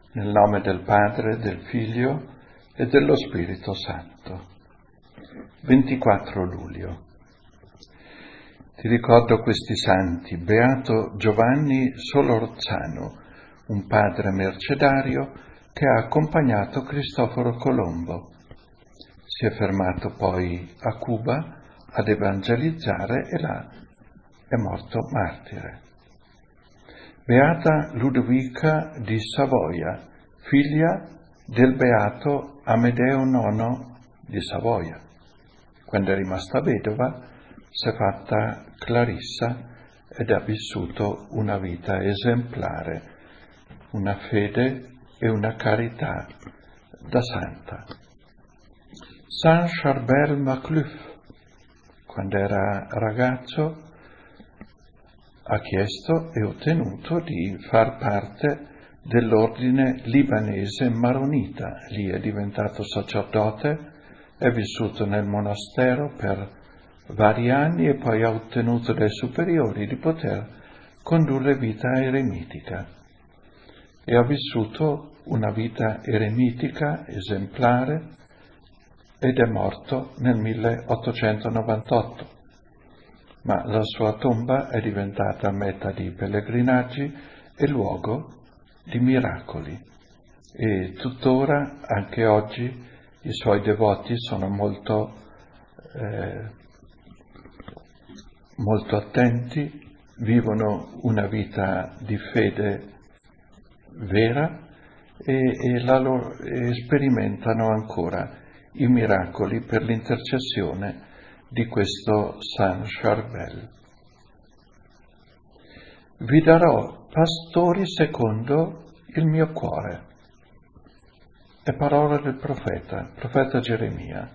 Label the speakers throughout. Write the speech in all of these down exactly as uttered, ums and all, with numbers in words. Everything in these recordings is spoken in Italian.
Speaker 1: Nel nome del Padre, del Figlio e dello Spirito Santo. ventiquattro luglio. Ti ricordo questi santi: Beato Giovanni Solorzano, un padre mercedario che ha accompagnato Cristoforo Colombo. Si è fermato poi a Cuba ad evangelizzare e là è morto martire. Beata Ludovica di Savoia, figlia del beato Amedeo nono di Savoia. Quando è rimasta vedova si è fatta clarissa ed ha vissuto una vita esemplare, una fede e una carità da santa. Saint Charbel Macluf, quando era ragazzo, ha chiesto e ottenuto di far parte dell'ordine libanese maronita. Lì è diventato sacerdote, è vissuto nel monastero per vari anni e poi ha ottenuto dai superiori di poter condurre vita eremitica. E ha vissuto una vita eremitica esemplare ed è morto nel milleottocentonovantotto. Ma la sua tomba è diventata meta di pellegrinaggi e luogo di miracoli. E tuttora, anche oggi, i suoi devoti sono molto, eh, molto attenti, vivono una vita di fede vera e, e, la loro, e sperimentano ancora i miracoli per l'intercessione di questo Saint Charbel. Vi darò pastori secondo il mio cuore. È parola del profeta, profeta Geremia,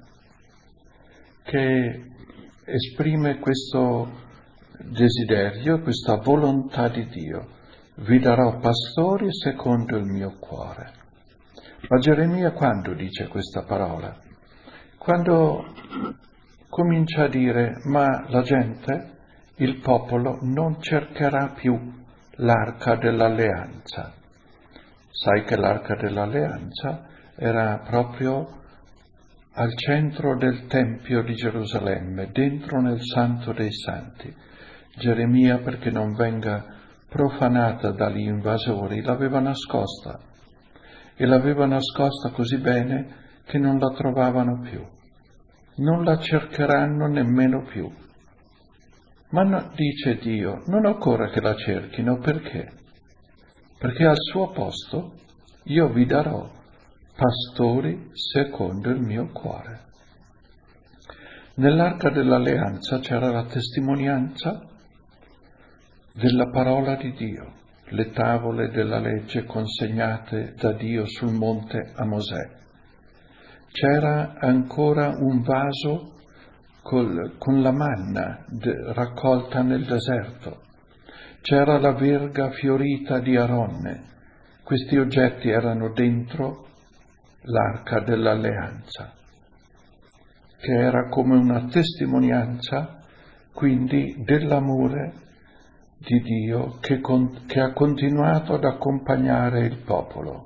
Speaker 1: che esprime questo desiderio, questa volontà di Dio. Vi darò pastori secondo il mio cuore. Ma Geremia quando dice questa parola? Quando comincia a dire: ma la gente, il popolo, non cercherà più l'arca dell'alleanza. Sai che l'arca dell'alleanza era proprio al centro del Tempio di Gerusalemme, dentro nel Santo dei Santi. Geremia, perché non venga profanata dagli invasori, l'aveva nascosta, e l'aveva nascosta così bene che non la trovavano più. Non la cercheranno nemmeno più. Ma no, dice Dio, non occorre che la cerchino, perché? Perché al suo posto io vi darò pastori secondo il mio cuore. Nell'arca dell'alleanza c'era la testimonianza della parola di Dio, le tavole della legge consegnate da Dio sul monte a Mosè. C'era ancora un vaso col, con la manna de, raccolta nel deserto. C'era la verga fiorita di Aronne. Questi oggetti erano dentro l'arca dell'alleanza, che era come una testimonianza quindi dell'amore di Dio che, con, che ha continuato ad accompagnare il popolo.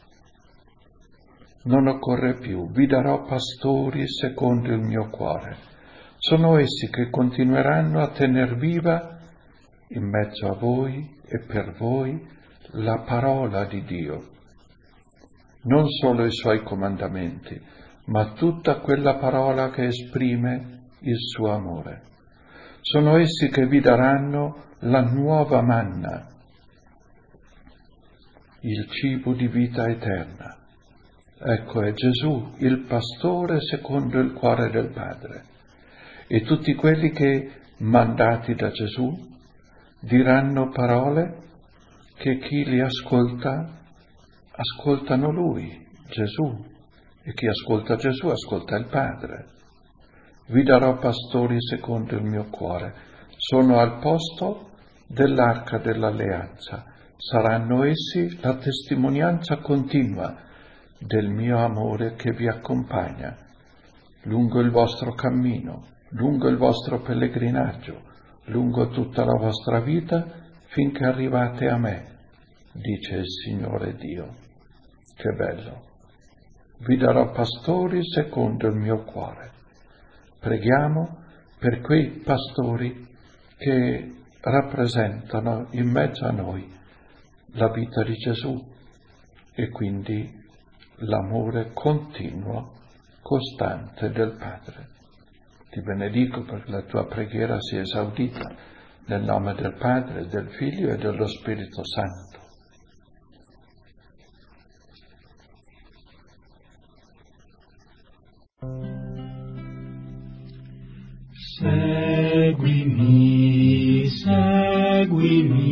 Speaker 1: Non occorre più, vi darò pastori secondo il mio cuore. Sono essi che continueranno a tener viva in mezzo a voi e per voi la parola di Dio. Non solo i suoi comandamenti, ma tutta quella parola che esprime il suo amore. Sono essi che vi daranno la nuova manna, il cibo di vita eterna. Ecco, è Gesù, il pastore secondo il cuore del Padre. E tutti quelli che, mandati da Gesù, diranno parole che chi li ascolta, ascoltano Lui, Gesù. E chi ascolta Gesù ascolta il Padre. Vi darò pastori secondo il mio cuore. Sono al posto dell'arca dell'alleanza. Saranno essi la testimonianza continua del mio amore che vi accompagna lungo il vostro cammino, lungo il vostro pellegrinaggio, lungo tutta la vostra vita, finché arrivate a me, dice il Signore Dio. Che bello. Vi darò pastori secondo il mio cuore. Preghiamo per quei pastori che rappresentano in mezzo a noi la vita di Gesù e quindi l'amore continuo, costante del Padre. Ti benedico perché la tua preghiera sia esaudita nel nome del Padre, del Figlio e dello Spirito Santo.
Speaker 2: Seguimi, seguimi,